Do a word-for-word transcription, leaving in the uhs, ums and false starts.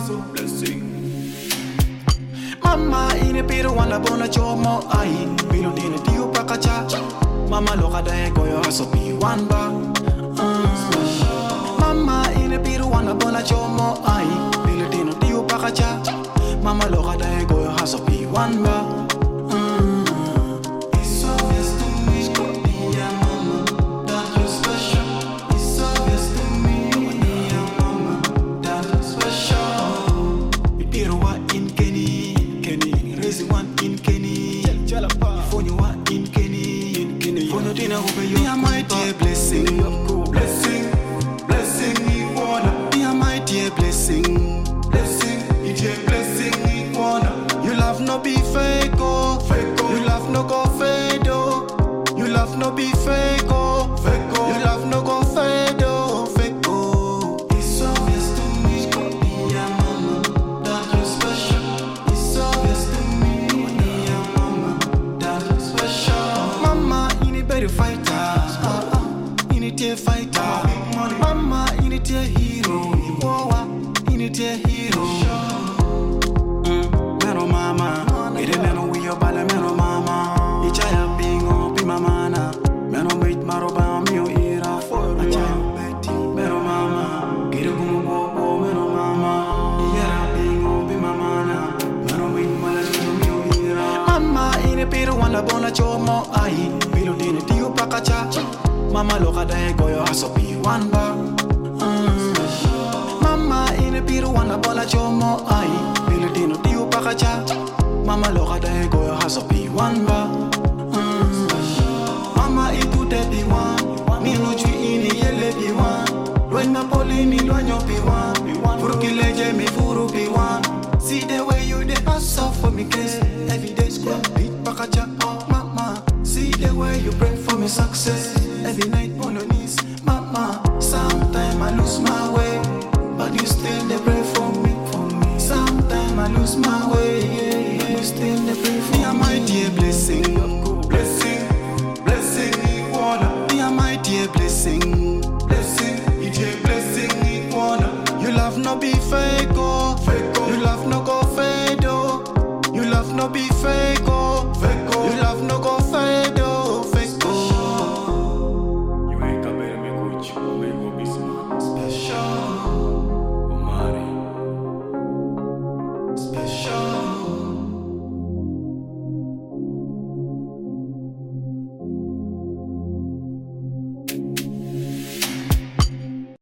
blessing. Mama ine pero wana bona chomo ai bilo dine tiu pakacha. Mama loka dae goyo haso pi wanba. Mama ine pero wana bona chomo ai bilo dine tiu pakacha. Mama loka dae goyo haso pi wanba. Be a mighty blessing, blessing, blessing. You wanna be a mighty blessing, blessing. It's a blessing. You wanna. You love no be fake, oh, fake. You love no go fade, oh. You love no be fake, oh, fake. You love no go fade, oh, fake, oh. It's obvious to me, be a mama, that you're special. It's obvious to me, be a mama, that you're special. Mama, you need better fight. A fighter, mama, you need a hero. You need a hero. Mero mama, it ain't no way about a mero mama. Each I have been on be mamana. Mero mate maroba, mio era. A child betty, mero mama. Get a boom, boom, mero mama. Yeah, being on be mamana. Mero mate malachi, mio era. Mama, in a peru, one bona chomo, I. Bilo dine, dio pakacha. Mama loka dae goyo haso pi wanba. mm. Mama ine piru wana bola chomo ai bilo dino tiu pakacha. Mama loka dae goyo haso pi wanba. mm. Mama itu de bi wan ni no ju ini yele bi wan. When ma poli ni lo nyo bi wan. Furu leje mi furu bi wan. See the way you dey hustle for me case. Every day squad beat pakacha. Oh mama, see the way you pray for me success. Every night on your knees, mama. Sometimes I lose my way, but you still they pray for me. For me. Sometimes I lose my way, yeah, yeah. You still they pray for me. Be a mighty blessing, blessing, blessing. You wanna be a mighty blessing, blessing. It's a blessing. You wanna. You love no be fake, oh, fake. You love no go fade, oh. You love no be fake, oh.